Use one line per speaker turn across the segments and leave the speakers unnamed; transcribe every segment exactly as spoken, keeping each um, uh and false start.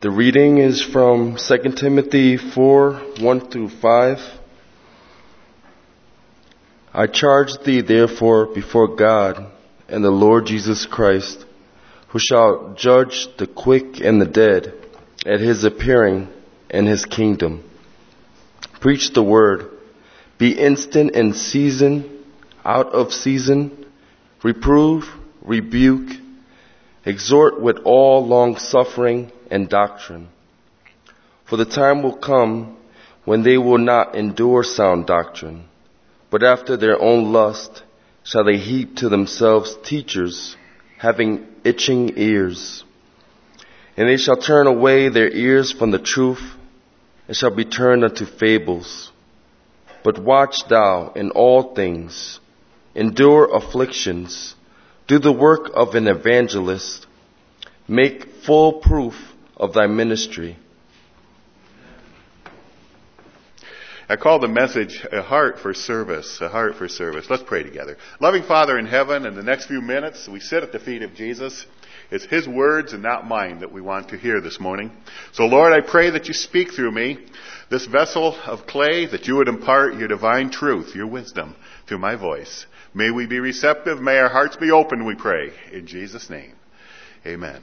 The reading is from Second Timothy four, one through five. I charge thee therefore before God and the Lord Jesus Christ, who shall judge the quick and the dead at his appearing in his kingdom. Preach the word. Be instant in season, out of season. Reprove, rebuke, exhort with all long suffering and doctrine. For the time will come when they will not endure sound doctrine, but after their own lust shall they heap to themselves teachers having itching ears. And they shall turn away their ears from the truth, and shall be turned unto fables. But watch thou in all things, endure afflictions, do the work of an evangelist, make full proof of thy ministry.
I call the message a heart for service, a heart for service. Let's pray together. Loving Father in heaven, in the next few minutes, we sit at the feet of Jesus. It's his words and not mine that we want to hear this morning. So Lord, I pray that you speak through me, this vessel of clay, that you would impart your divine truth, your wisdom, through my voice. May we be receptive. May our hearts be open, we pray. In Jesus' name, amen.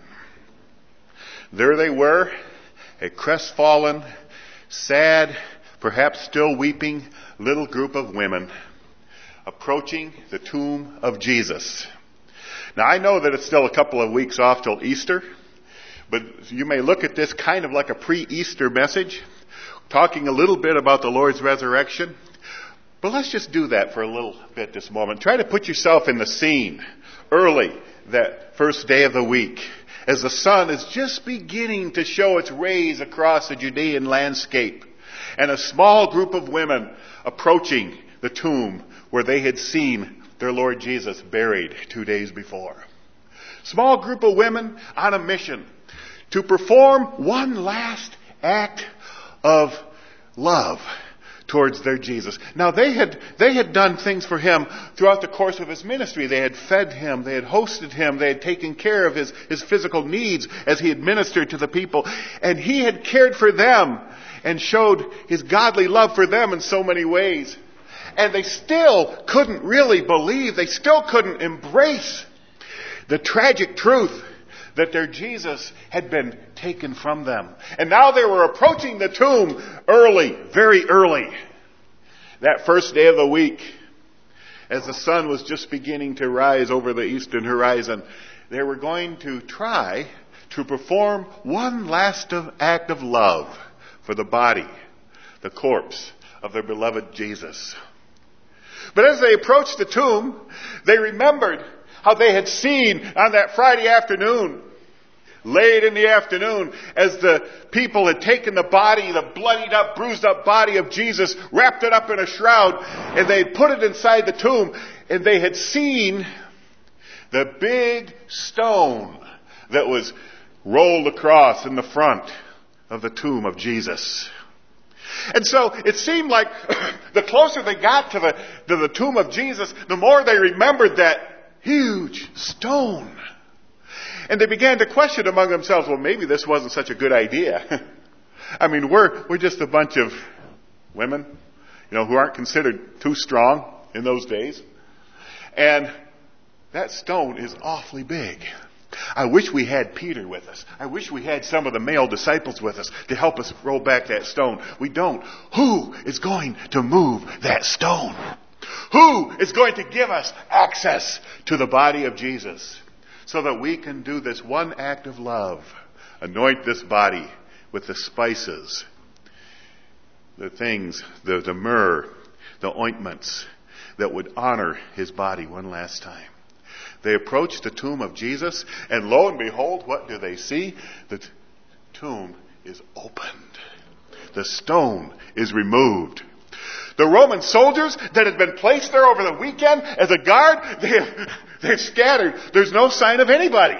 There they were, a crestfallen, sad, perhaps still weeping little group of women approaching the tomb of Jesus. Now I know that it's still a couple of weeks off till Easter, but you may look at this kind of like a pre-Easter message, talking a little bit about the Lord's resurrection. But let's just do that for a little bit this moment. Try to put yourself in the scene early that first day of the week, as the sun is just beginning to show its rays across the Judean landscape, and a small group of women approaching the tomb where they had seen their Lord Jesus buried two days before. Small group of women on a mission to perform one last act of love towards their Jesus. Now they had they had done things for him throughout the course of his ministry. They had fed him, they had hosted him, they had taken care of his, his physical needs as he administered to the people. And he had cared for them and showed his godly love for them in so many ways. And they still couldn't really believe, they still couldn't embrace the tragic truth that their Jesus had been taken from them. And now they were approaching the tomb early, very early, that first day of the week, as the sun was just beginning to rise over the eastern horizon. They were going to try to perform one last of, act of love for the body, the corpse of their beloved Jesus. But as they approached the tomb, they remembered how they had seen on that Friday afternoon, late in the afternoon, as the people had taken the body, the bloodied up, bruised up body of Jesus, wrapped it up in a shroud, and they had put it inside the tomb, and they had seen the big stone that was rolled across in the front of the tomb of Jesus. And so it seemed like the closer they got to the, to the tomb of Jesus, the more they remembered that huge stone. And they began to question among themselves, well, maybe this wasn't such a good idea. I mean, we're, we're just a bunch of women, you know, who aren't considered too strong in those days. And that stone is awfully big. I wish we had Peter with us. I wish we had some of the male disciples with us to help us roll back that stone. We don't. Who is going to move that stone? Who is going to give us access to the body of Jesus so that we can do this one act of love? Anoint this body with the spices, the things, the, the myrrh, the ointments that would honor his body one last time. They approach the tomb of Jesus, and lo and behold, what do they see? The t- tomb is opened. The stone is removed. The Roman soldiers that had been placed there over the weekend as a guard, they have, they've scattered. There's no sign of anybody.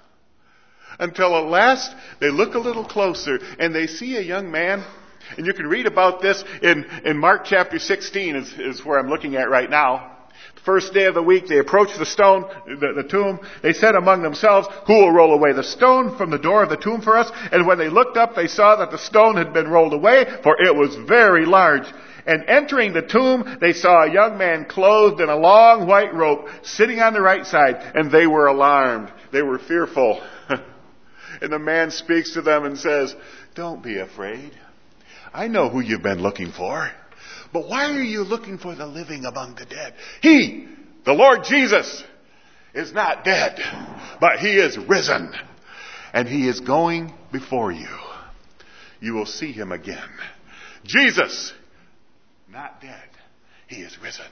Until at last, they look a little closer, and they see a young man. And you can read about this in, in Mark chapter sixteen, is, is where I'm looking at right now. The first day of the week, they approached the stone, the, the tomb. They said among themselves, who will roll away the stone from the door of the tomb for us? And when they looked up, they saw that the stone had been rolled away, for it was very large. And entering the tomb, they saw a young man clothed in a long white robe, sitting on the right side, and they were alarmed. They were fearful. And the man speaks to them and says, don't be afraid. I know who you've been looking for. But why are you looking for the living among the dead? He, the Lord Jesus, is not dead, but he is risen. And he is going before you. You will see him again. Jesus, not dead. He is risen.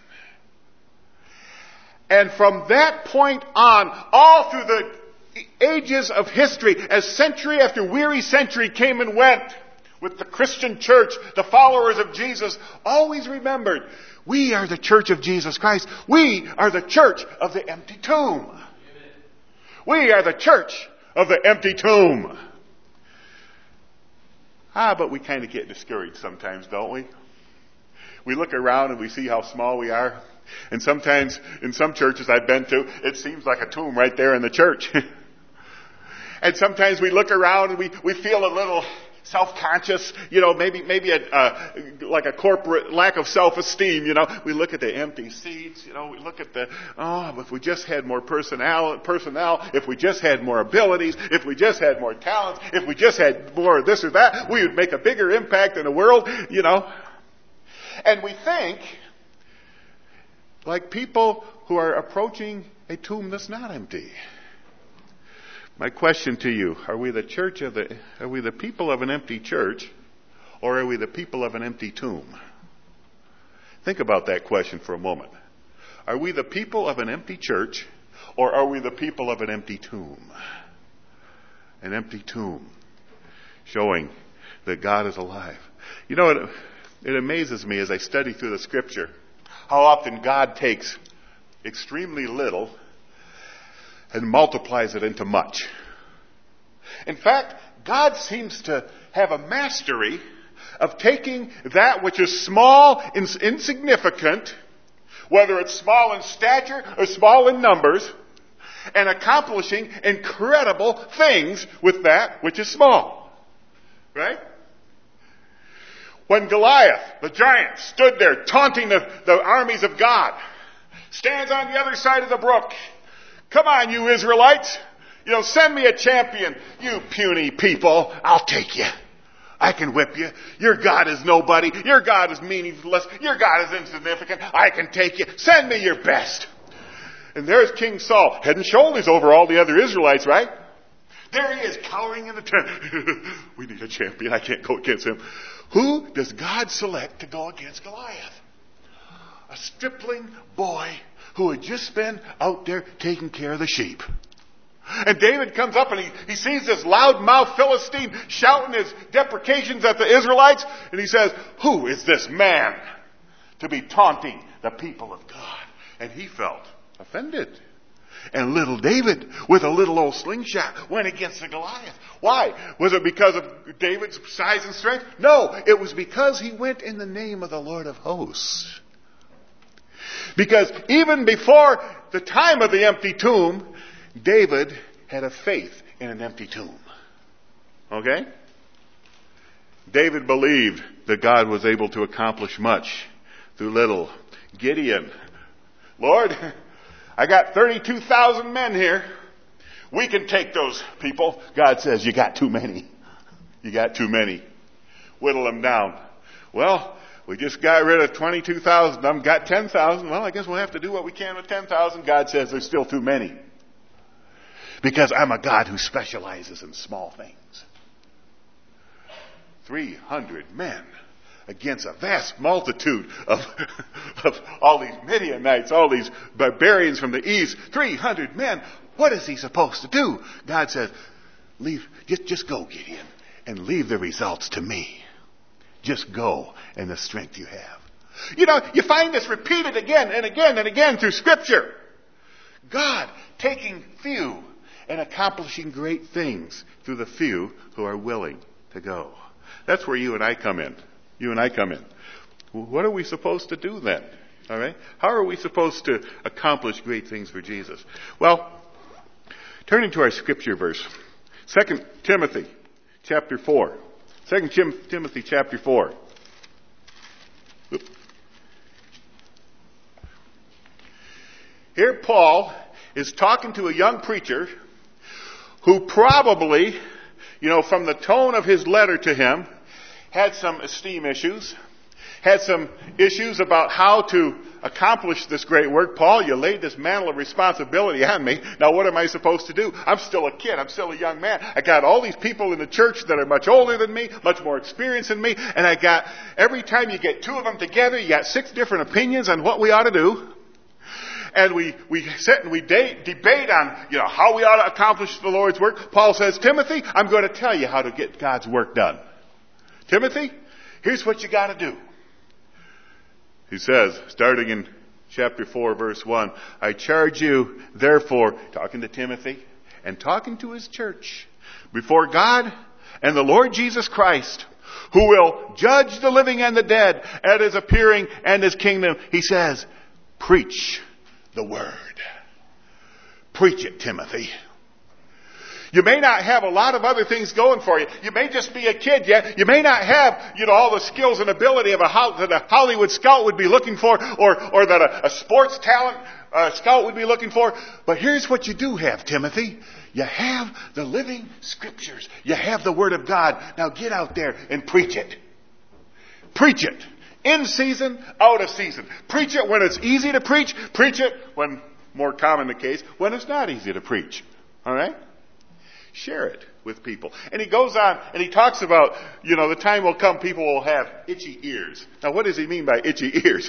And from that point on, all through the ages of history, as century after weary century came and went, with the Christian church, the followers of Jesus, always remembered, we are the church of Jesus Christ. We are the church of the empty tomb. Amen. We are the church of the empty tomb. Ah, but we kind of get discouraged sometimes, don't we? We look around and we see how small we are. And sometimes, in some churches I've been to, it seems like a tomb right there in the church. And sometimes we look around and we, we feel a little self-conscious, you know, maybe maybe a, uh, like a corporate lack of self-esteem, you know. We look at the empty seats, you know, we look at the, oh, if we just had more personnel, personnel, if we just had more abilities, if we just had more talents, if we just had more of this or that, we would make a bigger impact in the world, you know. And we think, like people who are approaching a tomb that's not empty. My question to you, are we the church of the, are we the people of an empty church, or are we the people of an empty tomb? Think about that question for a moment. Are we the people of an empty church, or are we the people of an empty tomb? An empty tomb, showing that God is alive. You know, it, it amazes me as I study through the scripture, how often God takes extremely little and multiplies it into much. In fact, God seems to have a mastery of taking that which is small and insignificant, whether it's small in stature or small in numbers, and accomplishing incredible things with that which is small. Right? When Goliath, the giant, stood there taunting the, the armies of God, stands on the other side of the brook. Come on, you Israelites. You know, send me a champion. You puny people. I'll take you. I can whip you. Your God is nobody. Your God is meaningless. Your God is insignificant. I can take you. Send me your best. And there's King Saul, head and shoulders over all the other Israelites, right? There he is, cowering in the tent. We need a champion. I can't go against him. Who does God select to go against Goliath? A stripling boy who had just been out there taking care of the sheep. And David comes up and he, he sees this loudmouth Philistine shouting his deprecations at the Israelites. And he says, who is this man to be taunting the people of God? And he felt offended. And little David, with a little old slingshot, went against the Goliath. Why? Was it because of David's size and strength? No, it was because he went in the name of the Lord of hosts. Because even before the time of the empty tomb, David had a faith in an empty tomb. Okay? David believed that God was able to accomplish much through little. Gideon, Lord, I got thirty-two thousand men here. We can take those people. God says, you got too many. You got too many. Whittle them down. Well, we just got rid of twenty-two thousand. I've got ten thousand. Well, I guess we'll have to do what we can with ten thousand. God says there's still too many. Because I'm a God who specializes in small things. three hundred men against a vast multitude of, of all these Midianites, all these barbarians from the east. three hundred men. What is he supposed to do? God says, leave, just, just go, Gideon, and leave the results to me. Just go in the strength you have. You know, you find this repeated again and again and again through Scripture. God taking few and accomplishing great things through the few who are willing to go. That's where you and I come in. You and I come in. What are we supposed to do then? All right? How are we supposed to accomplish great things for Jesus? Well, turning to our scripture verse, Second Timothy chapter four. Second Tim- Timothy chapter four. Oops. Here Paul is talking to a young preacher who probably, you know, from the tone of his letter to him, had some esteem issues, had some issues about how to accomplish this great work. Paul, you laid this mantle of responsibility on me. Now what am I supposed to do? I'm still a kid. I'm still a young man. I got all these people in the church that are much older than me, much more experienced than me, and I got, every time you get two of them together, you got six different opinions on what we ought to do. And we, we sit and we de- debate on, you know, how we ought to accomplish the Lord's work. Paul says, Timothy, I'm going to tell you how to get God's work done. Timothy, here's what you got to do. He says, starting in chapter four, verse one, I charge you, therefore, talking to Timothy and talking to his church, before God and the Lord Jesus Christ, who will judge the living and the dead at his appearing and his kingdom. He says, preach the word. Preach it, Timothy. You may not have a lot of other things going for you. You may just be a kid yet. You may not have, you know, all the skills and ability of a, that a Hollywood scout would be looking for, or, or that a, a sports talent uh, scout would be looking for. But here's what you do have, Timothy. You have the living scriptures. You have the word of God. Now get out there and preach it. Preach it. In season, out of season. Preach it when it's easy to preach. Preach it when, more common the case, when it's not easy to preach. All right? Share it with people. And he goes on and he talks about, you know, the time will come people will have itchy ears. Now what does he mean by itchy ears?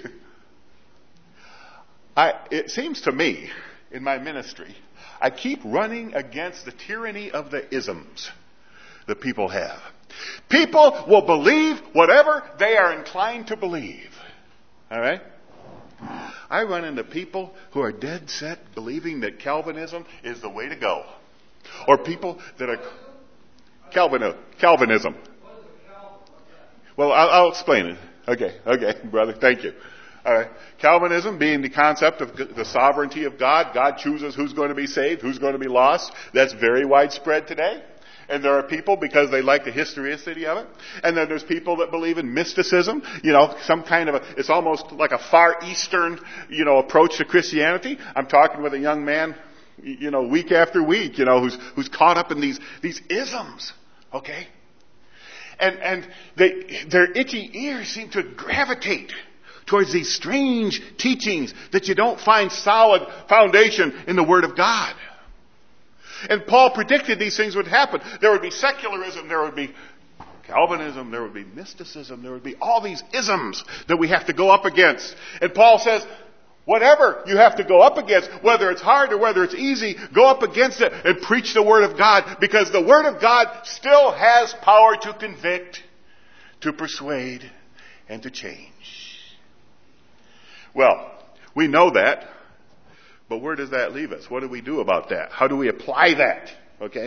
I, it seems to me, in my ministry, I keep running against the tyranny of the isms that people have. People will believe whatever they are inclined to believe. All right? I run into people who are dead set believing that Calvinism is the way to go. Or people that are Calvin, Calvinism. Well, I'll, I'll explain it. Okay, okay, brother, thank you. All right. Calvinism being the concept of the sovereignty of God. God chooses who's going to be saved, who's going to be lost. That's very widespread today. And there are people, because they like the historicity of it. And then there's people that believe in mysticism. You know, some kind of a, it's almost like a Far Eastern, you know, approach to Christianity. I'm talking with a young man, you know, week after week, you know, who's, who's caught up in these, these isms. Okay? And, and they, their itchy ears seem to gravitate towards these strange teachings that you don't find solid foundation in the Word of God. And Paul predicted these things would happen. There would be secularism, there would be Calvinism, there would be mysticism, there would be all these isms that we have to go up against. And Paul says, whatever you have to go up against, whether it's hard or whether it's easy, go up against it and preach the Word of God, because the Word of God still has power to convict, to persuade, and to change. Well, we know that. But where does that leave us? What do we do about that? How do we apply that? Okay?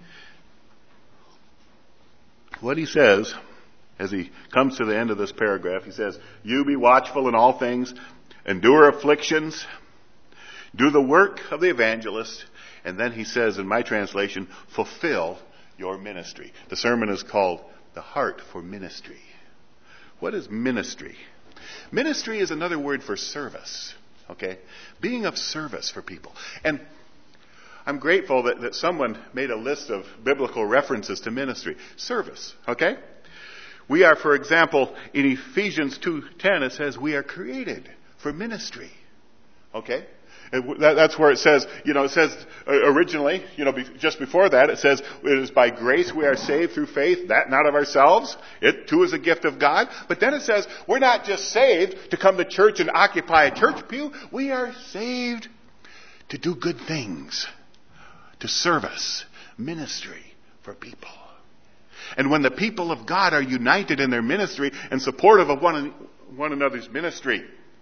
What he says, as he comes to the end of this paragraph, he says, you be watchful in all things, endure afflictions, do the work of the evangelist, and then he says, in my translation, fulfill your ministry. The sermon is called The Heart for Ministry. What is ministry? Ministry is another word for service. Okay? Being of service for people. And I'm grateful that, that someone made a list of biblical references to ministry. Service. Okay? We are, for example, in Ephesians two ten, it says we are created for ministry. Okay? And that, that's where it says, you know, it says originally, you know, be, just before that, it says it is by grace we are saved through faith, that not of ourselves. It too is a gift of God. But then it says we're not just saved to come to church and occupy a church pew. We are saved to do good things, to service, ministry for people. And when the people of God are united in their ministry and supportive of one, one another's ministry,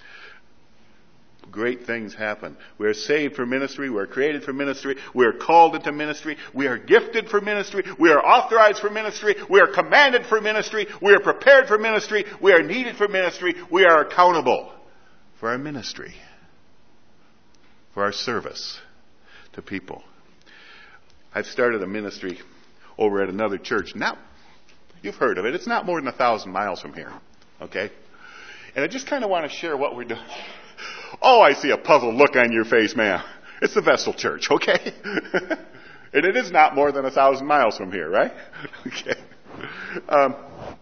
great things happen. We are saved for ministry. We are created for ministry. We are called into ministry. We are gifted for ministry. We are authorized for ministry. We are commanded for ministry. We are prepared for ministry. We are needed for ministry. We are accountable for our ministry, for our service to people. I've started a ministry over at another church. Now, you've heard of it. It's not more than a thousand miles from here. Okay? And I just kind of want to share what we're doing. Oh, I see a puzzled look on your face, ma'am. It's the Vestal Church, okay? And it is not more than a thousand miles from here, right? Okay. Um,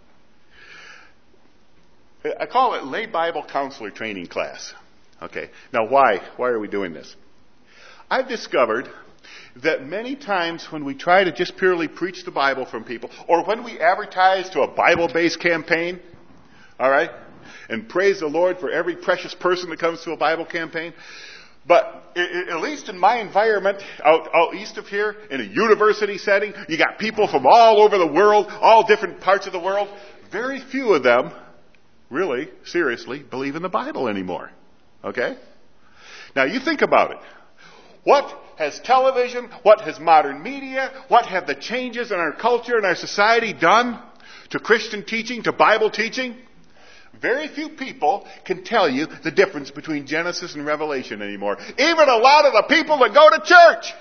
I call it Lay Bible Counselor Training Class. Okay. Now, why? Why are we doing this? I've discovered that many times when we try to just purely preach the Bible from people, or when we advertise to a Bible-based campaign, all right, and praise the Lord for every precious person that comes to a Bible campaign, but at least in my environment out, out east of here, in a university setting, you got people from all over the world, all different parts of the world. Very few of them really, seriously, believe in the Bible anymore. Okay? Now you think about it. What has television, what has modern media, what have the changes in our culture and our society done to Christian teaching, to Bible teaching? Very few people can tell you the difference between Genesis and Revelation anymore. Even a lot of the people that go to church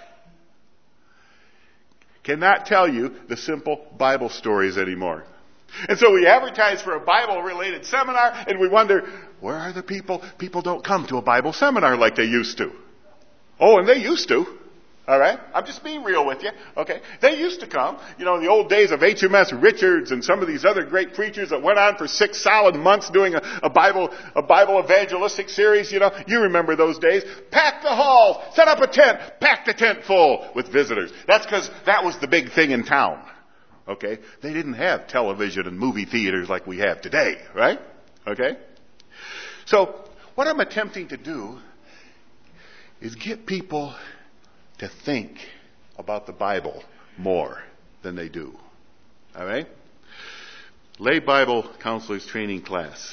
cannot tell you the simple Bible stories anymore. And so we advertise for a Bible-related seminar, and we wonder, where are the people? People don't come to a Bible seminar like they used to. Oh, and they used to. All right? I'm just being real with you. Okay? They used to come. You know, in the old days of H M S Richards and some of these other great preachers that went on for six solid months doing a, a Bible a Bible evangelistic series, you know, you remember those days. Pack the hall, set up a tent, pack the tent full with visitors. That's because that was the big thing in town. Okay? They didn't have television and movie theaters like we have today, right? Okay? So, what I'm attempting to do is get people to think about the Bible more than they do. All right? Lay Bible Counselors Training Class.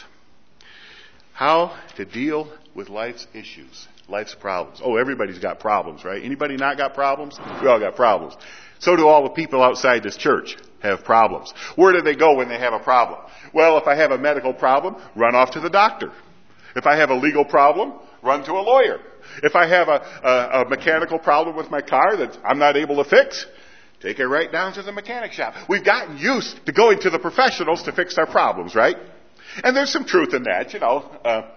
How to deal with life's issues, life's problems. Oh, everybody's got problems, right? Anybody not got problems? We all got problems. So do all the people outside this church have problems. Where do they go when they have a problem? Well, if I have a medical problem, run off to the doctor. If I have a legal problem, run to a lawyer. If I have a, a, a mechanical problem with my car that I'm not able to fix, take it right down to the mechanic shop. We've gotten used to going to the professionals to fix our problems, right? And there's some truth in that, you know. Uh,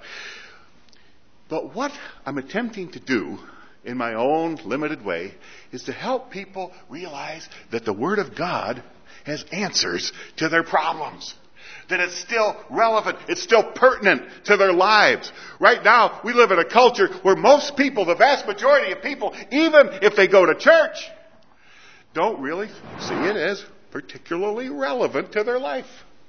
but what I'm attempting to do in my own limited way is to help people realize that the Word of God has answers to their problems. That it's still relevant, it's still pertinent to their lives. Right now, we live in a culture where most people, the vast majority of people, even if they go to church, don't really see it as particularly relevant to their life.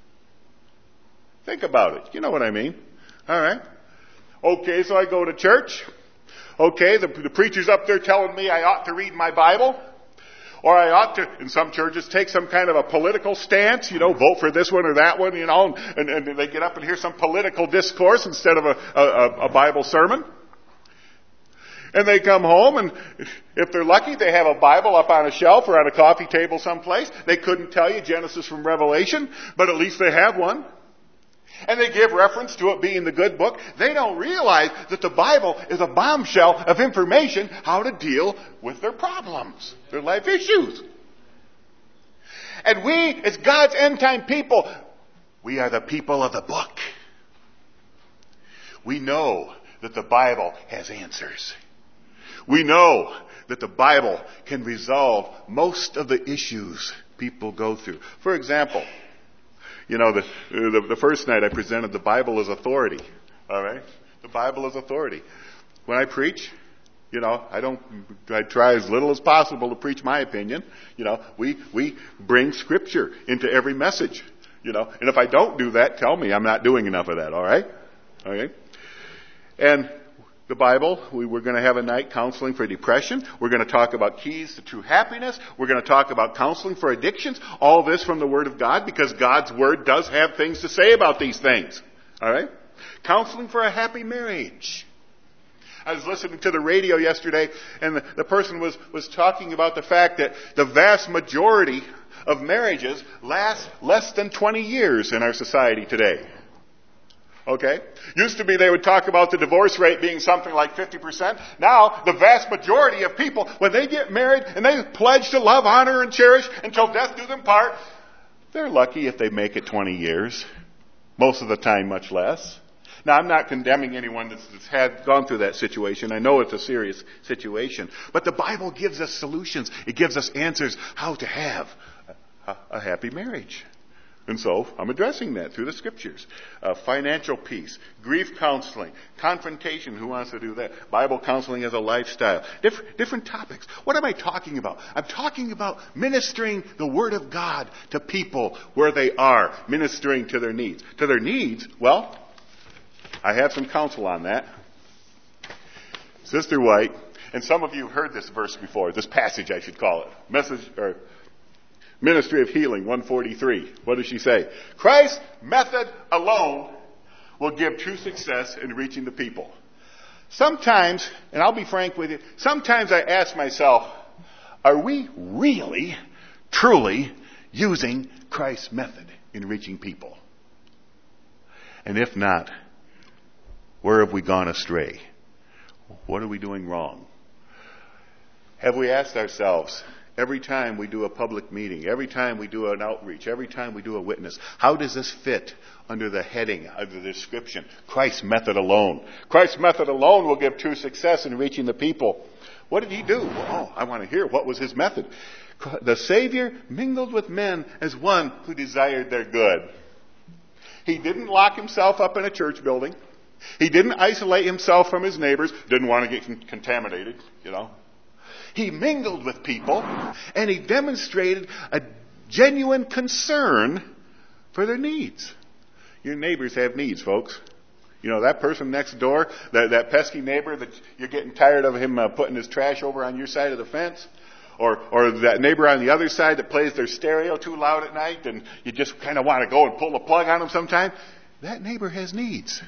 Think about it. You know what I mean. All right. Okay, so I go to church. Okay, the, the preacher's up there telling me I ought to read my Bible. Or I ought to, in some churches, take some kind of a political stance, you know, vote for this one or that one, you know, and, and they get up and hear some political discourse instead of a, a, a Bible sermon. And they come home, and if they're lucky, they have a Bible up on a shelf or on a coffee table someplace. They couldn't tell you Genesis from Revelation, but at least they have one. And they give reference to it being the good book. They don't realize that the Bible is a bombshell of information how to deal with their problems, their life issues. And we, as God's end-time people, we are the people of the book. We know that the Bible has answers. We know that the Bible can resolve most of the issues people go through. For example, you know, the, the the first night I presented the Bible as authority. All right? The Bible as authority. When I preach, you know, I don't, I try as little as possible to preach my opinion. You know, we, we bring Scripture into every message. You know, and if I don't do that, tell me I'm not doing enough of that, all right? Okay? And the Bible, we, we're going to have a night counseling for depression. We're going to talk about keys to true happiness. We're going to talk about counseling for addictions. All this from the Word of God, because God's Word does have things to say about these things. All right? Counseling for a happy marriage. I was listening to the radio yesterday, and the, the person was, was talking about the fact that the vast majority of marriages last less than twenty years in our society today. Okay? Used to be they would talk about the divorce rate being something like fifty percent. Now, the vast majority of people, when they get married and they pledge to love, honor, and cherish until death do them part, they're lucky if they make it twenty years. Most of the time, much less. Now, I'm not condemning anyone that's, that's had gone through that situation. I know it's a serious situation. But the Bible gives us solutions. It gives us answers how to have a, a happy marriage. And so, I'm addressing that through the Scriptures. Uh, financial peace, grief counseling, confrontation, who wants to do that? Bible counseling as a lifestyle. Different, different topics. What am I talking about? I'm talking about ministering the Word of God to people where they are, ministering to their needs. To their needs, well, I have some counsel on that. Sister White, and some of you have heard this verse before, this passage I should call it. Message, or Ministry of Healing, one forty-three. What does she say? Christ's method alone will give true success in reaching the people. Sometimes, and I'll be frank with you, sometimes I ask myself, are we really, truly using Christ's method in reaching people? And if not, where have we gone astray? What are we doing wrong? Have we asked ourselves, every time we do a public meeting, every time we do an outreach, every time we do a witness, how does this fit under the heading, under the description? Christ's method alone. Christ's method alone will give true success in reaching the people. What did he do? Oh, I want to hear. What was his method? The Savior mingled with men as one who desired their good. He didn't lock himself up in a church building. He didn't isolate himself from his neighbors. Didn't want to get contaminated, you know. He mingled with people, and he demonstrated a genuine concern for their needs. Your neighbors have needs, folks. You know, that person next door, that, that pesky neighbor that you're getting tired of him uh, putting his trash over on your side of the fence, or or that neighbor on the other side that plays their stereo too loud at night, and you just kind of want to go and pull the plug on them sometime. That neighbor has needs.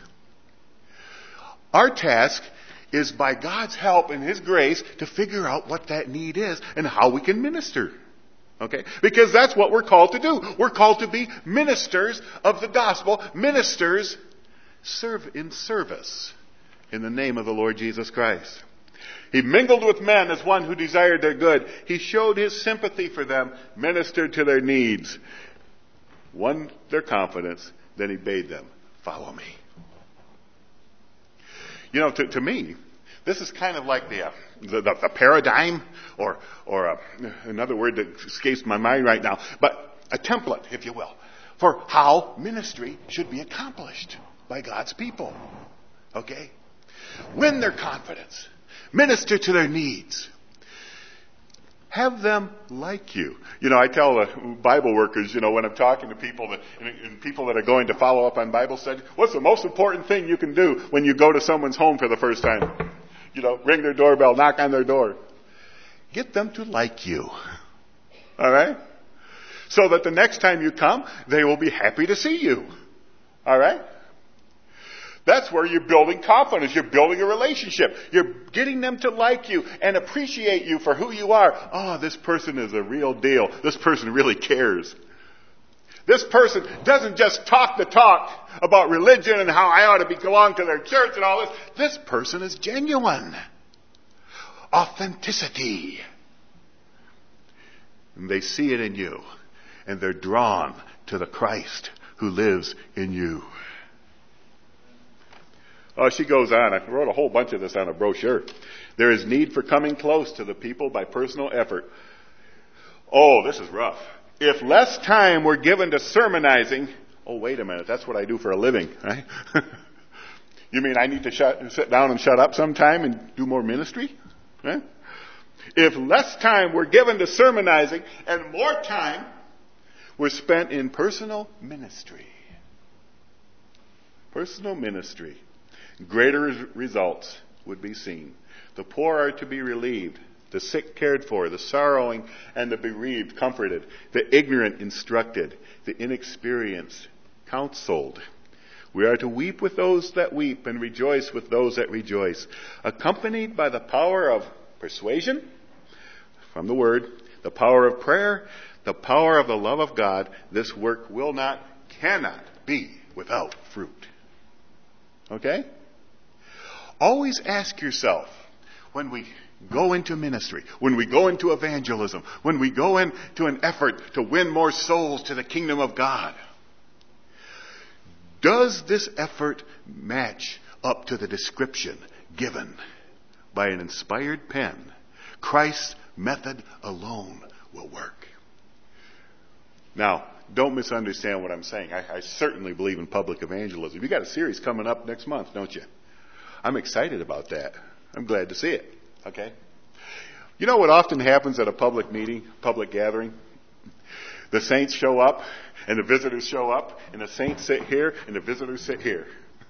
Our task is, by God's help and His grace, to figure out what that need is and how we can minister. Okay? Because that's what we're called to do. We're called to be ministers of the gospel, ministers serve in service in the name of the Lord Jesus Christ. He mingled with men as one who desired their good. He showed His sympathy for them, ministered to their needs, won their confidence, then He bade them, follow me. You know, to, to me, this is kind of like the, uh, the, the, the paradigm, or, or uh, another word that escapes my mind right now, but a template, if you will, for how ministry should be accomplished by God's people. Okay? Win their confidence. Minister to their needs. Have them like you. You know, I tell the Bible workers, you know, when I'm talking to people that, and people that are going to follow up on Bible study, what's the most important thing you can do when you go to someone's home for the first time? You know, ring their doorbell, knock on their door. Get them to like you. All right? So that the next time you come, they will be happy to see you. All right? That's where you're building confidence. You're building a relationship. You're getting them to like you and appreciate you for who you are. Oh, this person is a real deal. This person really cares. This person doesn't just talk the talk about religion and how I ought to belong to their church and all this. This person is genuine. Authenticity. And they see it in you. And they're drawn to the Christ who lives in you. Oh, she goes on. I wrote a whole bunch of this on a brochure. There is need for coming close to the people by personal effort. Oh, this is rough. If less time were given to sermonizing, oh, wait a minute, that's what I do for a living, right? You mean I need to shut, sit down and shut up sometime and do more ministry? Right? If less time were given to sermonizing and more time were spent in personal ministry. Personal ministry. Greater results would be seen. The poor are to be relieved, the sick cared for, the sorrowing and the bereaved comforted, the ignorant instructed, the inexperienced counseled. We are to weep with those that weep and rejoice with those that rejoice, accompanied by the power of persuasion, from the word, the power of prayer, the power of the love of God. This work will not, cannot be without fruit. Okay? Always ask yourself, when we go into ministry, when we go into evangelism, when we go into an effort to win more souls to the kingdom of God, does this effort match up to the description given by an inspired pen? Christ's method alone will work. Now, don't misunderstand what I'm saying. I, I certainly believe in public evangelism. You got a series coming up next month, don't you? I'm excited about that. I'm glad to see it. Okay? You know what often happens at a public meeting, public gathering? The saints show up, and the visitors show up, and the saints sit here, and the visitors sit here.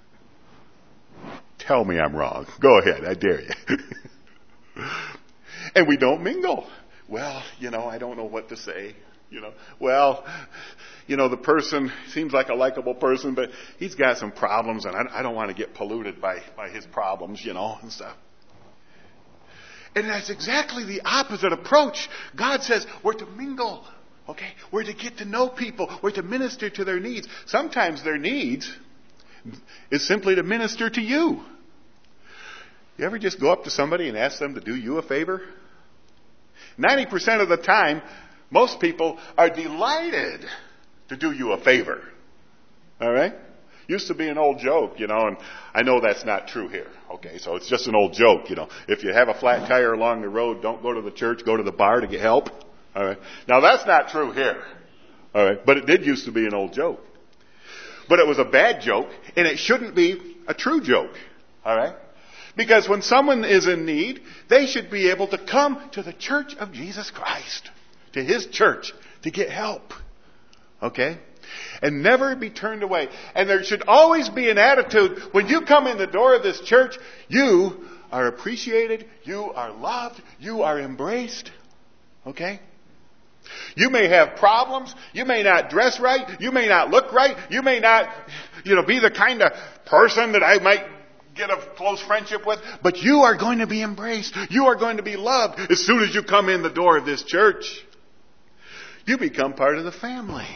Tell me I'm wrong. Go ahead, I dare you. And we don't mingle. Well, you know, I don't know what to say. You know, well, you know, the person seems like a likable person, but he's got some problems, and I, I don't want to get polluted by, by his problems, you know, and stuff. And that's exactly the opposite approach. God says we're to mingle. Okay? We're to get to know people. We're to minister to their needs. Sometimes their needs is simply to minister to you. You ever just go up to somebody and ask them to do you a favor? ninety percent of the time, most people are delighted to do you a favor. All right? Used to be an old joke, you know, and I know that's not true here. Okay, so it's just an old joke, you know. If you have a flat tire along the road, don't go to the church, go to the bar to get help. All right? Now, that's not true here. All right? But it did used to be an old joke. But it was a bad joke, and it shouldn't be a true joke. All right? Because when someone is in need, they should be able to come to the church of Jesus Christ, to His church, to get help. Okay? And never be turned away. And there should always be an attitude, when you come in the door of this church, you are appreciated, you are loved, you are embraced. Okay? You may have problems, you may not dress right, you may not look right, you may not, you know, be the kind of person that I might get a close friendship with, but you are going to be embraced. You are going to be loved as soon as you come in the door of this church. You become part of the family.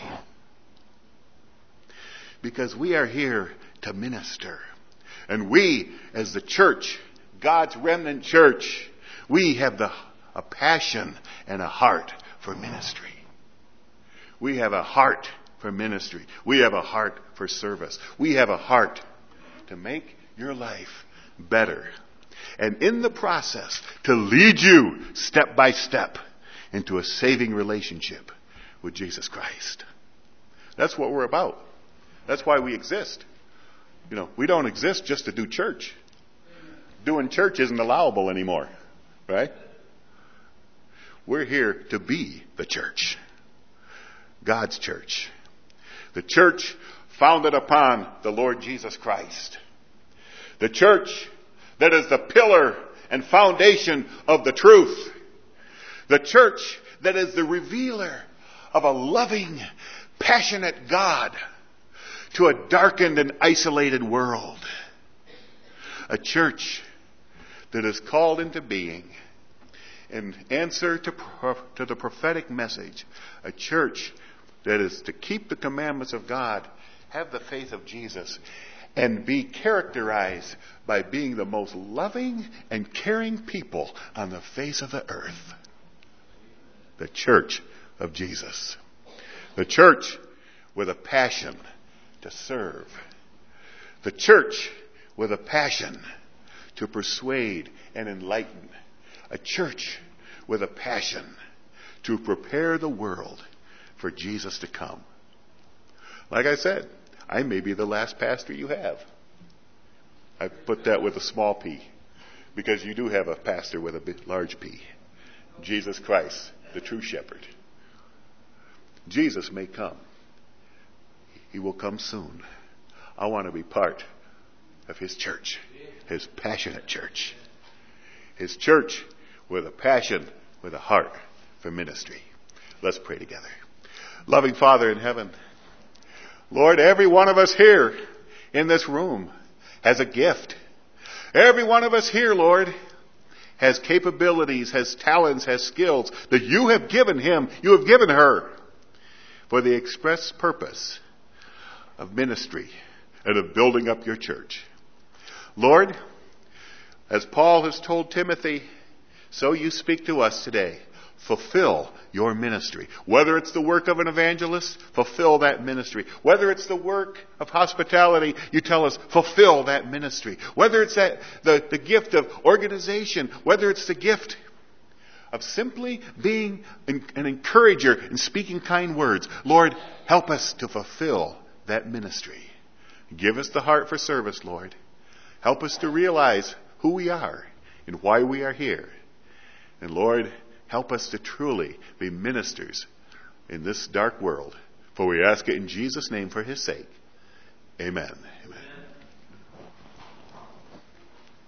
Because we are here to minister. And we, as the church, God's remnant church, we have the, a passion and a heart for ministry. We have a heart for ministry. We have a heart for service. We have a heart to make your life better. And in the process, to lead you step by step into a saving relationship with Jesus Christ. That's what we're about. That's why we exist. You know, we don't exist just to do church. Doing church isn't allowable anymore, right? We're here to be the church. God's church. The church founded upon the Lord Jesus Christ. The church that is the pillar and foundation of the truth. The church that is the revealer of a loving, passionate God to a darkened and isolated world. A church that is called into being in answer to, to the prophetic message. A church that is to keep the commandments of God, have the faith of Jesus, and be characterized by being the most loving and caring people on the face of the earth. The church of Jesus. The church with a passion to serve. The church with a passion to persuade and enlighten. A church with a passion to prepare the world for Jesus to come. Like I said, I may be the last pastor you have. I put that with a small p, because you do have a pastor with a big, large P. Jesus Christ, the true shepherd. Jesus may come. He will come soon. I want to be part of His church, His passionate church. His church with a passion, with a heart for ministry. Let's pray together. Loving Father in heaven, Lord, every one of us here in this room has a gift. Every one of us here, Lord, has capabilities, has talents, has skills that you have given him, you have given her for the express purpose of ministry and of building up your church. Lord, as Paul has told Timothy, so you speak to us today. Fulfill your ministry. Whether it's the work of an evangelist, fulfill that ministry. Whether it's the work of hospitality, you tell us, fulfill that ministry. Whether it's that, the, the gift of organization, whether it's the gift of simply being an, an encourager and speaking kind words, Lord, help us to fulfill that ministry. Give us the heart for service, Lord. Help us to realize who we are and why we are here. And Lord, help us to truly be ministers in this dark world. For we ask it in Jesus' name for his sake. Amen. Amen.